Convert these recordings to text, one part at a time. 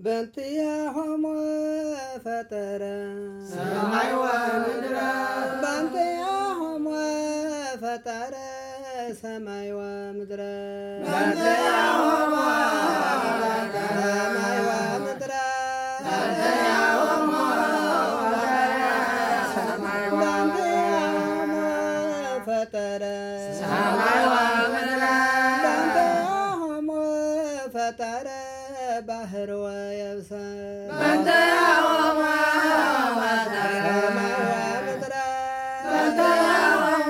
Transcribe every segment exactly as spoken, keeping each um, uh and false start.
በእንቲአሆሙ ፈጠረ ሰማይ ወምድረ በእንቲአሆሙ ፈጠረ ሰማይ ወምድረ በእንቲአሆሙ ሰማይ ወምድረ በእንቲአሆሙ በእንቲአሆሙ ፈጠረ ሰማይ ወምድረ በእንቲአሆሙ ፈጠረ ባህር ወየብሰ በእንቲአሆሙ ፈጠረ ሰማይ ወምድረ በእንቲአሆሙ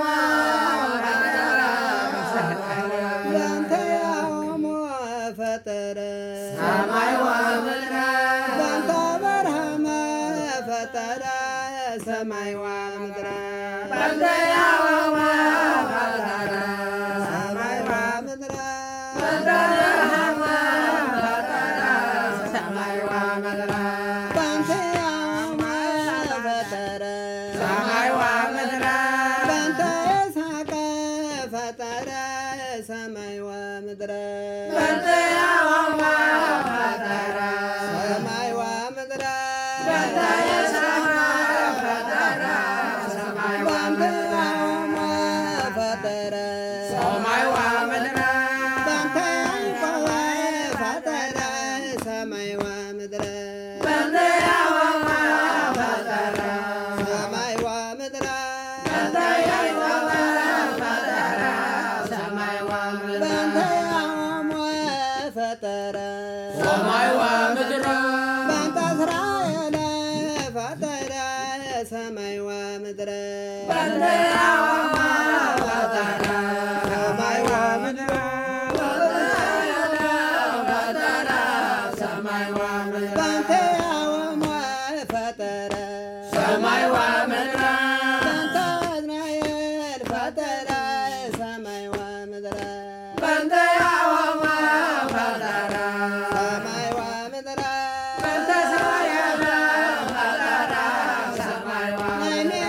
በእንቲአሆሙ ፈጠረ ሰማይ ወምድረ በእንተ አብርሃም ፈጠረ ሰማይ ወምድረ በእንቲአሆሙ ፈጠረ ሰማይ ወምድረ በእንቲአሆሙ ፈጠረ ሰማይ ወምድረ በእንቲአሆሙ ፈጠረ ሰማይ ወምድረ በእንተ ይስሐቅ ፈጠረ ሰማይ ወምድረ በእንቲአሆሙ ፈጠረ ሰማይ ወምድረ በእንተ ይስሐቅ ፈጠረ ሰማይ ወምድረ በእንቲአሆሙ ፈጠረ ሰማይ ወምድረ በእንተ ያዕቆብ ፈጠረ ሰማይ ወምድረ በእንቲአሆሙ ፈጠረ ሰማይ ወምድረ በእንተ ያዕቆብ ፈጠረ ሰማይ ወምድረ በእንቲአሆሙ ፈጠረ ሰማይ ወምድረ በእንተ እስራኤል ፈጠረ ሰማይ ወምድረ በእንቲአሆሙ ፈጠረ ሰማይ ወምድረ ፈጠረ ሰማይ ወምድረ በእንቲአሆሙ ፈጠረ ሰማይ ወምድረ በእንተ እስራኤል ፈጠረ ሰማይ ወምድረ በእንቲአሆሙ ፈጠረ ሰማይ ወምድረ በእንተ እስራኤል ፈጠረ ሰማይ ወምድረ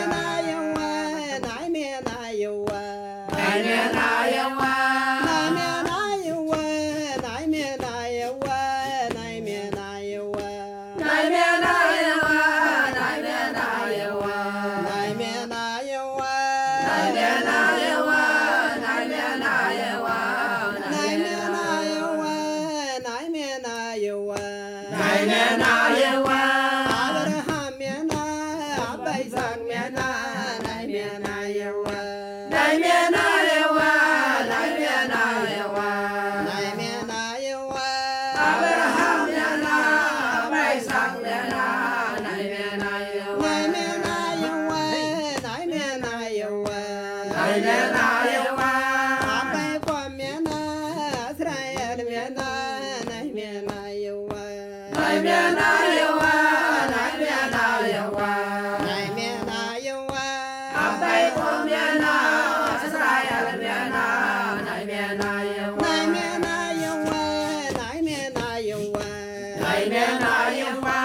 ናይሜና የዋ ዓይኔና ናይሜና የዋ የዋ ናይሜና የዋ ናይሜና የዋ ናይሜና የዋ ናይሜና የዋ ናይሜና የዋ ናይሜና የዋ ናይሜና የዋ ናይሜና የዋ ናይሜና የዋ ናይሜና የዋ ናይሜና የዋ አብርሃም ሜና አባ ይስሐቅ ሜና ናይሜና የዋ ናይሜና የዋ ናይሜና የዋ ናይሜና የዋ አብርሃም ሜና አባ ይስሐቅ ሜና ናይሜና የዋ ናይሜና የዋ ናይሜና የዋ ናይሜና የዋ አባ ያዕቆብ ሜና እስራኤል ሜና ናይሜና የዋ ናይሜና የዋ ናይሜና የዋ ናይሜና የዋ አባ ያዕቆብ ሜና እስራኤል ሜና ናይሜና የዋ ናይሜና የዋ ናይሜና የዋ ናይሜና የዋ